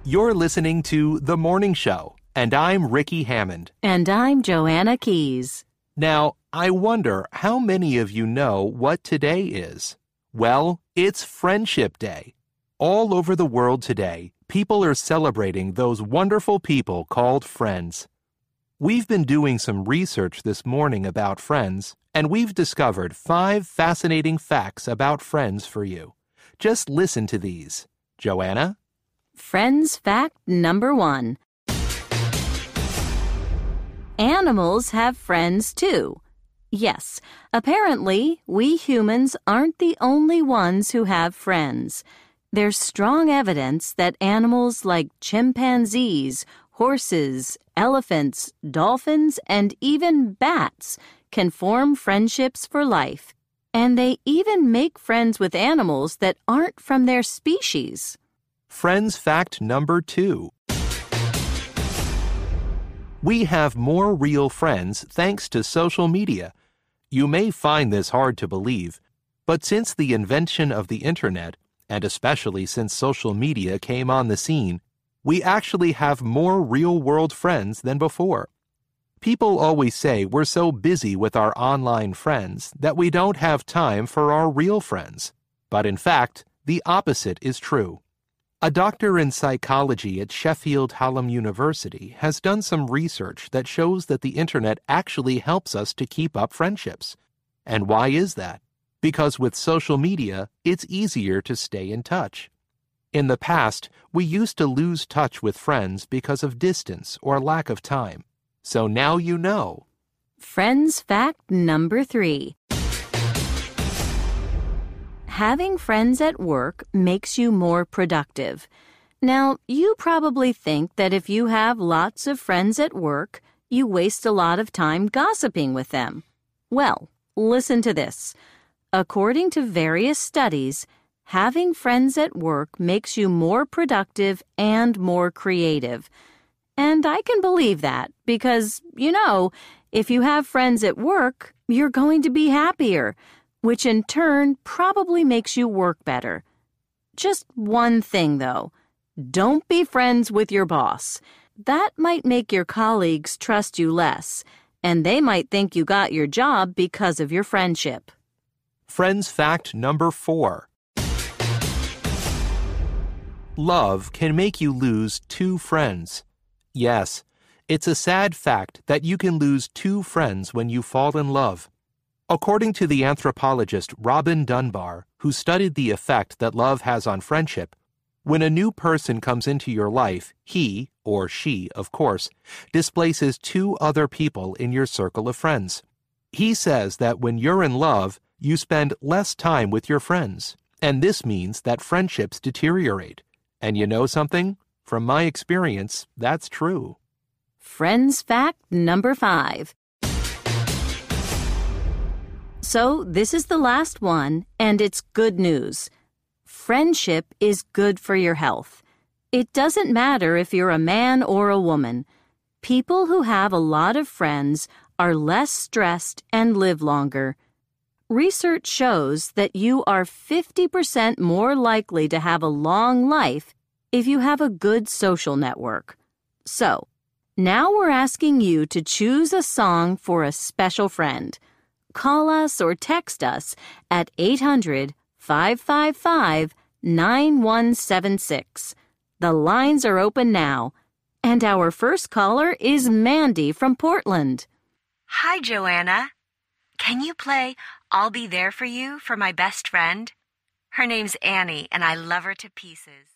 You're listening to The Morning Show, and I'm Ricky Hammond. And I'm Joanna Keys. Now, I wonder how many of you know what today is? Well, it's Friendship Day. All over the world today, people are celebrating those wonderful people called friends. We've been doing some research this morning about friends, and we've discovered 5 fascinating facts about friends for you. Just listen to these. Joanna? Friends fact number 1. Animals have friends too. Yes, apparently, we humans aren't the only ones who have friends. There's strong evidence that animals like chimpanzees, horses, elephants, dolphins, and even bats can form friendships for life. And they even make friends with animals that aren't from their species. Friends fact number 2. We have more real friends thanks to social media. You may find this hard to believe, but since the invention of the internet, and especially since social media came on the scene, we actually have more real-world friends than before. People always say we're so busy with our online friends that we don't have time for our real friends. But in fact, the opposite is true. A doctor in psychology at Sheffield Hallam University has done some research that shows that the internet actually helps us to keep up friendships. And why is that? Because with social media, it's easier to stay in touch. In the past, we used to lose touch with friends because of distance or lack of time. So now you know. Friends fact number 3. Having friends at work makes you more productive. Now, you probably think that if you have lots of friends at work, you waste a lot of time gossiping with them. Well, listen to this. According to various studies, having friends at work makes you more productive and more creative. And I can believe that because, if you have friends at work, you're going to be happier, which in turn probably makes you work better. Just one thing, though. Don't be friends with your boss. That might make your colleagues trust you less, and they might think you got your job because of your friendship. Friends fact number 4. Love can make you lose 2 friends. Yes, it's a sad fact that you can lose 2 friends when you fall in love. According to the anthropologist Robin Dunbar, who studied the effect that love has on friendship, when a new person comes into your life, he, or she, of course, displaces 2 other people in your circle of friends. He says that when you're in love, you spend less time with your friends, and this means that friendships deteriorate. And you know something? From my experience, that's true. Friends fact number 5. So this is the last one, and it's good news. Friendship is good for your health. It doesn't matter if you're a man or a woman. People who have a lot of friends are less stressed and live longer. Research shows that you are 50% more likely to have a long life if you have a good social network. So, now we're asking you to choose a song for a special friend. Call us or text us at 800-555-9176. The lines are open now. And our first caller is Mandy from Portland. Hi, Joanna. Can you play I'll Be There For You for my best friend? Her name's Annie, and I love her to pieces.